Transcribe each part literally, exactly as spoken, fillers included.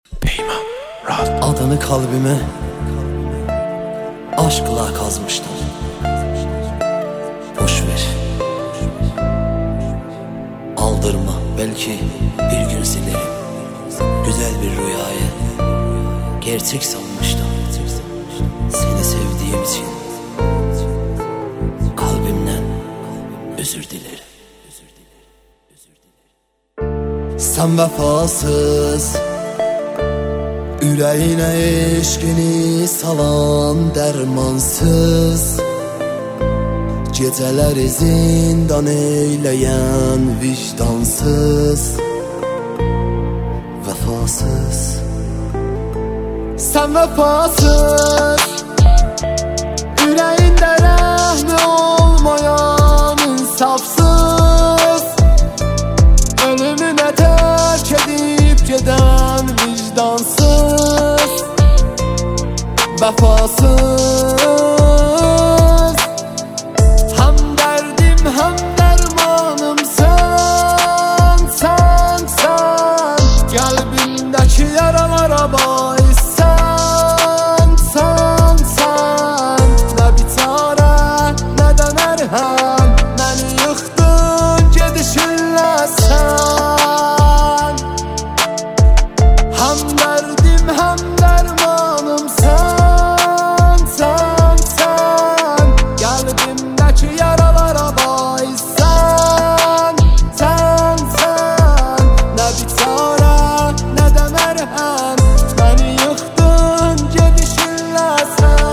Peyman Rahat. Adını kalbime aşkla kazmıştım. Boş ver, aldırma, belki bir gün silerim. Güzel bir rüyayı gerçek sanmıştım. Seni sevdiğim için kalbimden özür dilerim. Sen vefasız, yüreğine eşkini salan dermansız, geceleri zindan eyleyen vicdansız, vefasız. Sen vefasız, yüreğinde rehmi olmayan insafsız, ölümüne terk edip giden vicdansız, vefasız. Hem derdim hem dermanım sen, sen, sen. Kalbimdeki yaralara bais sen, sen, sen. Ne bir çare ne de merhem, beni yıktın gidişinle sen. Hem derdim hem dermanım sen, sen, sen. Kalbimdeki yaralara bais sen, sen, sen. Ne bir çare ne de merhem, beni yıktın gidişinle sen.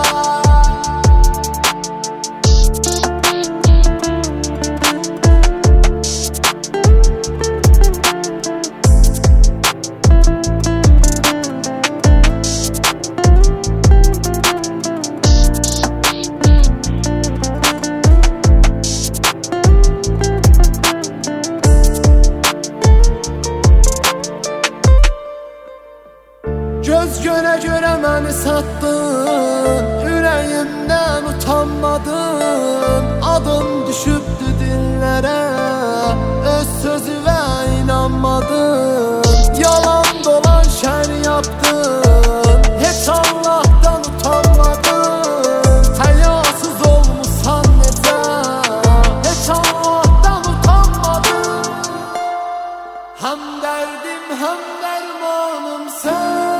Göz göre göre beni sattın, yüreğimden utanmadın. Adım düşüptü dillere, öz sözü ve inanmadın. Yalan dolan şer yaptın, hiç Allah'tan utanmadın. Hayasız olmuşsan nece, hiç Allah'tan utanmadın. Hem derdim hem dermanım sen,